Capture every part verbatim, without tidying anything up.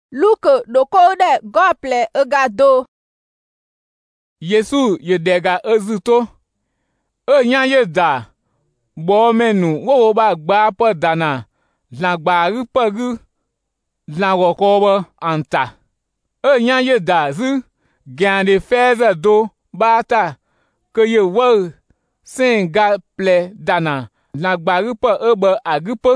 Luke doko de gople egado. Yesu ye dega ezito. E nya ye da. Bo menu wo ba gba po dana. Zlan gba ri po ri. Zlan rokobo anta. E nya ye da zi. Gande feze do bata. Ke ye wo sin ga ple dana. Zlan gba ri po ebe agripo.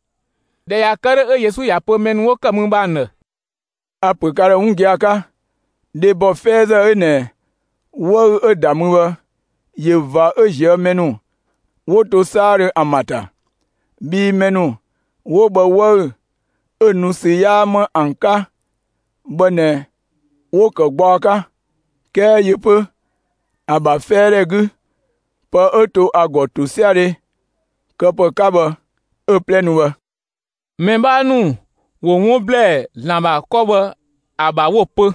De ya kere e Yesu ya po menu wo kamu ba ne. Ape kare ungiaka. De bo feze ene. Wo e damuwa. Ye va e je menu. Wo to sare amata. Bi menu. Wo ba wo e nusi ya ma anka. Bone. Wo ka gbaka. Ke ye pe. Aba fere gu. Pa eto agotu siare. Ke pe kaba. E plenuwa. Memba nu. Wo ngoble lamba koba aba wo pe.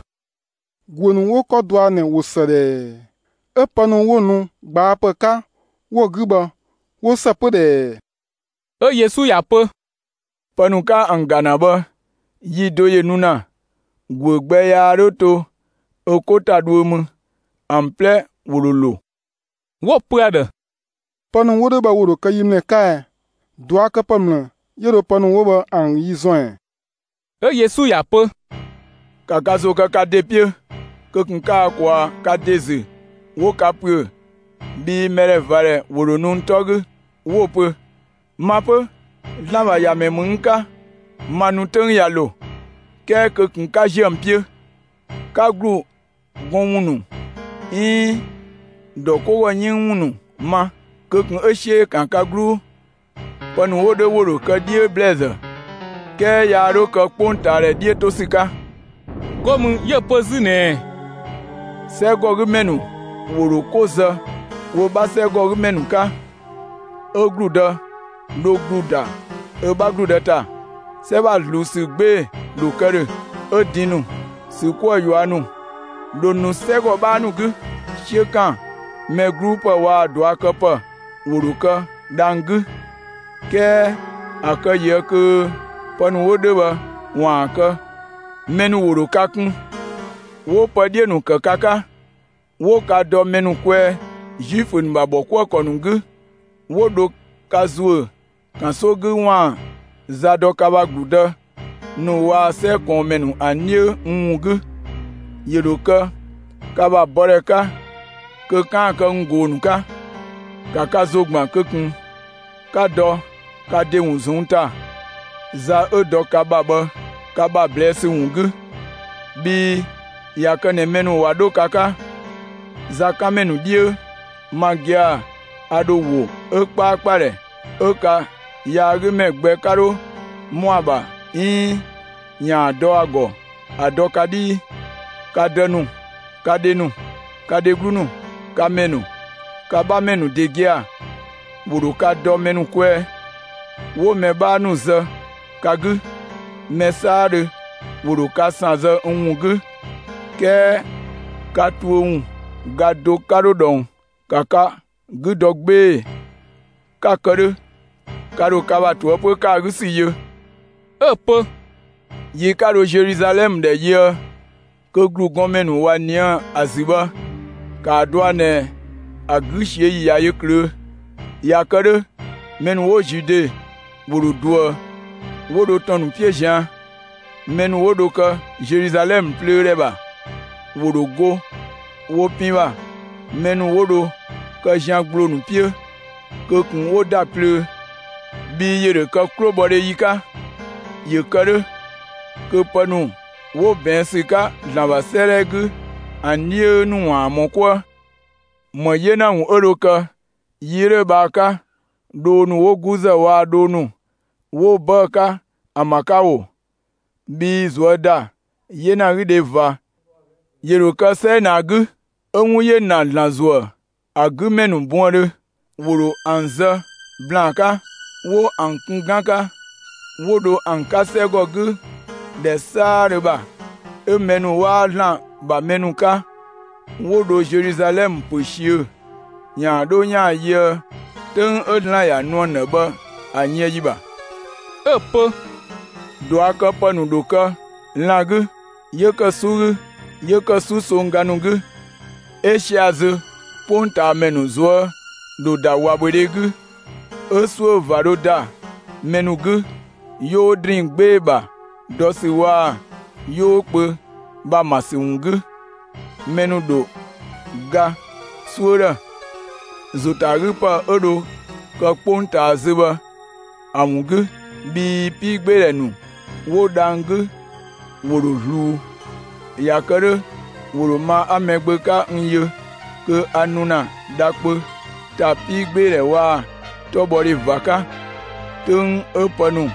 Gwonu wo kodwa ne wo sere. E panu wo nu gba pe ka. Wo giba. Wo sape de. E Yesu ya pe. Panu ka anganaba. Yi doye nuna. Gwe gbe ya roto. E kota duomu. Ample wululu. Wo pe de. Panu wo de ba wuro ka yimne ka. Dwa ka pamle. Yero panu wo ba an yi zoen. E Yesu ya pe. Kakazo kaka depie. Kekunka kwa kadeze. Wo kapwe. Bi mere vare wuro nun togu. Wo pe. Mape. Lava ya memunka. Manuten yalo. Ke kekunka jempie. Kagru. Gonwunu. In. Doko wanyin wunu. Ma. Kekun eshe kankagru. Panu wo de wuro ka die blazer. Ke yaro ka pontare die tosika. Komu ye pe zine. Sego rumenu. Wuro koza. Wo ba sego rumenu ka. E gruda. No gruda. E ba gruda ta. Seba lusi gbe. Lukere. E dinu. Si kwa yuanu. Donu sego banu gu. Shekan. Me grupa wa dwa kapa. Wuro ka. Dangu. Ke. Aka ye ke. Panu wo de ba. Wanka. Menu wuro kakun. Wo pa die nu ka kaka. Wo ka do menu kwe. Jifun ba bo kwa konungu. Wo do kazue. Kan so gu wan. Zado kaba gluda. Nu wa se kon menu anye ungu. Yeroka. Kaba boreka. Ke kan ka ngonu ka. Kaka zogman kekun. Ka do. Ka de unzunta. Za e do kaba ba. Kaba blesse ungu. Bi. Yakane menu wado kaka. Zaka menu die. Magia. Ado wo. E pa pare. E ka. Ya rime gbe karo. Mwaba. In. Nya do ago. Ado kadi. Kadenu. Kadenu. Kadegrunu. Kamenu. Kaba menu degia. Wuro ka do menu kwe. Wo me ba nu ze. Kagu. Mesare. Wuro ka sanze unwugu. Ke. Katuun. Gado karo don. Kaka. Gudogbe. Kakere. Karo kaba tuopo karusi ye. Epe. Ye karo Jerusalem de ye. Ke gru gomenu wa nian aziba. Ka douane. Agrish ye ya ye kre. Ya kere. Menu wo Jude. Wuro doa. Wodo tonu piejan. Menu wodo ka Jerusalem pleureba. Wodo go. Wo pinwa. Menu wodo ka Jean glo nu pie. Ke kun woda pleu. Bi yere ka krobode yika. Ye kere. Ke panu. Wo ben sika lamba seregu. Anye nu amon kwa. Mo yena un oroka. Yire baka. Donu wo guza wa donu. Wo baka. Amakawo. Bi zwada. Yena ride va. Yeroka se nagu. Enwu ye na lanzwa. Agu menu bonre. Wuro anza. Blanca. Wo ankunganka. Wodo ankasego gu. De sareba. E menu wa lan ba menu ka. Wodo Jerusalem pushie. Nya do nya ye. Ten edla ya no neba. Anye yiba. Epe. Doa ka panu doka. langu, ye ke sugu, ye ke su songanugu. Eshiazu, ponta menu zwa, do da wabwedegu. Esu varoda, menugu, yo drink beba, dosi wa, yo pe, ba masiungu. Menudo, ga, suora, zotarupa edo, ka ponta ziba, amungu, bi pigberenu, wodangu, woro lu, yakere, woro ma amegbeka nye, ke anuna, dakpe, ta pigbere wa, tobori vaka, tung epanu,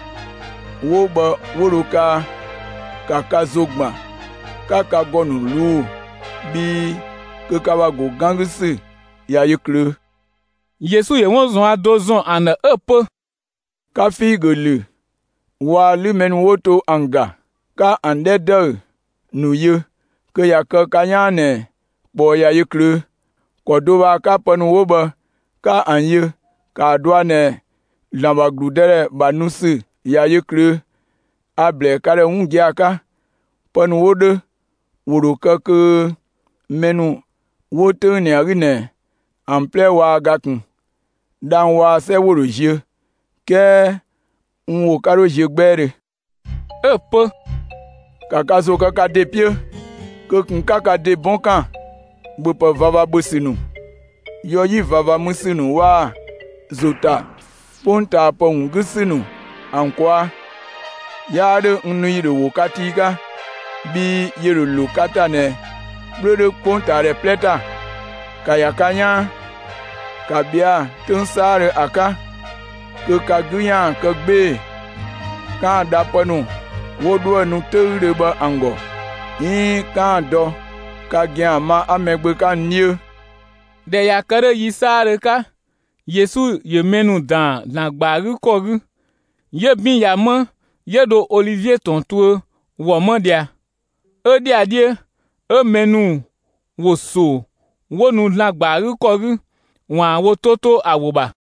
woba woroka, kaka zogma, kaka gonu lu, bi ke kawago gangisi, ya yekle. Yesu ye won zon adozon an epe. Ka figele, wa lumen woto anga, ka andede, nu ye, ke ya ke kanyane, bo ya yekle, kodoba ka panu woba, ka anye, ka douane, lamba gludere banusi, ya yekle, able kare ungiaka, panu wode, woro keke, menu, wote ne arine, ample wa gakun, dan wa se woro je, ke, unwo karo je gbere. Epe. Kaka zo kaka de pie, ke kaka de bonkan, bupe vava businu. Yo yi vava musinu wa, zota, ponta pa ungusinu, ankwa. Yade unu yire wokatiga, bi yire lokata ne, brede ponta repleta, kayakanya, kabia, tensare aka, ke kaguyan ke gbe, kan dapanu, wodo nu teure ba ango, yin kan do, kagyan ma amegbe kan nye. De yakere yisare ka, Yesu ye menu dan langbaru koru, ye bin yaman, ye do Olivier tontue, woman dia. E dia die, e menu, wo so, wo nu langbaru koru, wan wo toto awoba.